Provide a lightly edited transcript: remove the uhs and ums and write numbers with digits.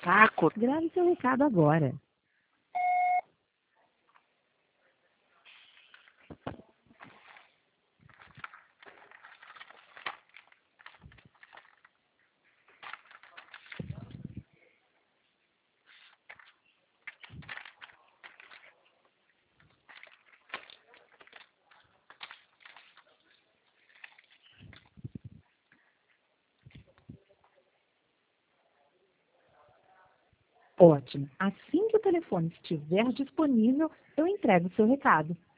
saco. Grave seu recado agora. Ótimo. Assim que o telefone estiver disponível, eu entrego o seu recado.